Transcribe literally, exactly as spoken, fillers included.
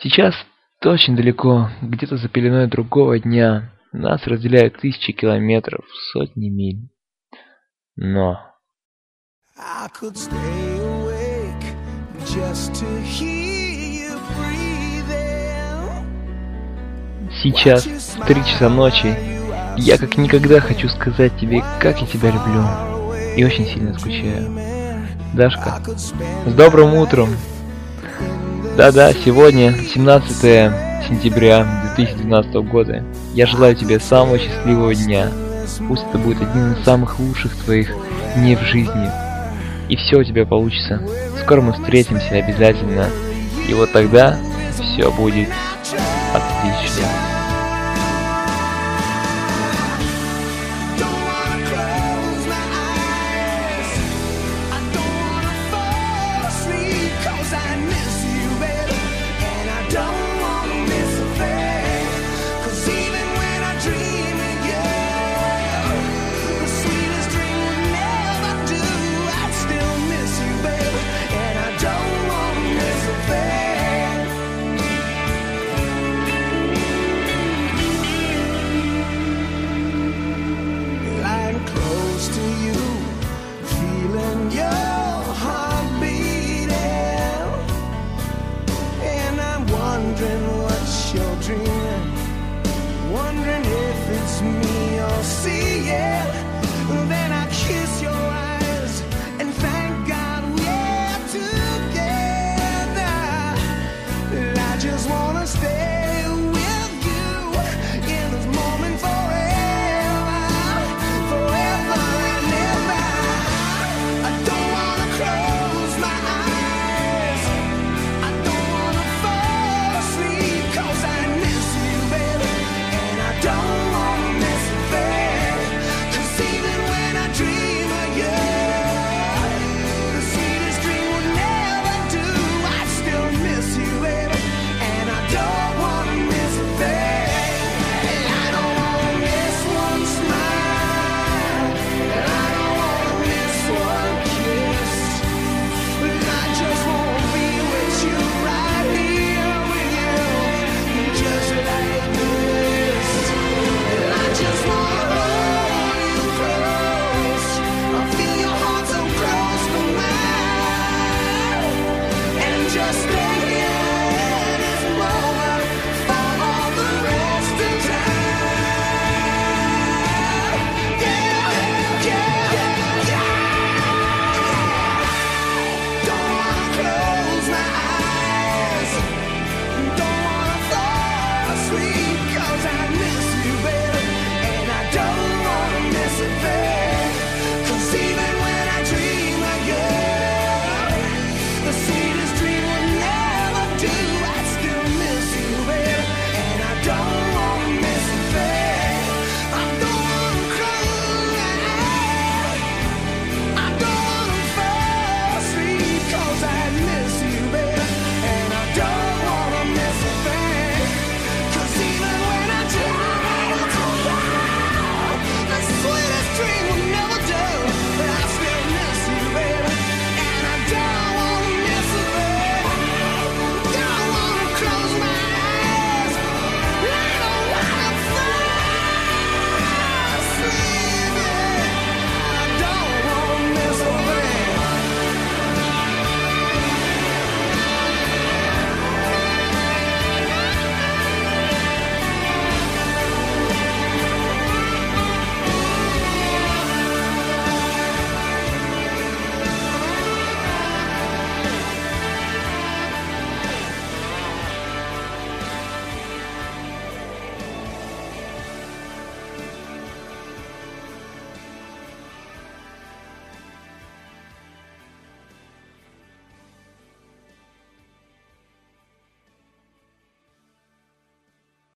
Сейчас ты очень далеко, где-то за пеленой другого дня. Нас разделяют тысячи километров, сотни миль. Но I could stay awake just to hear you breathing. сейчас, в три часа ночи, я как никогда хочу сказать тебе, как я тебя люблю. И очень сильно скучаю. Дашка, с добрым утром! Да-да, сегодня, семнадцатое сентября две тысячи двенадцатого года. Я желаю тебе самого счастливого дня. Пусть это будет один из самых лучших твоих дней в жизни. И все у тебя получится. Скоро мы встретимся обязательно. И вот тогда все будет отлично. Wondering if it's me you'll see, yeah.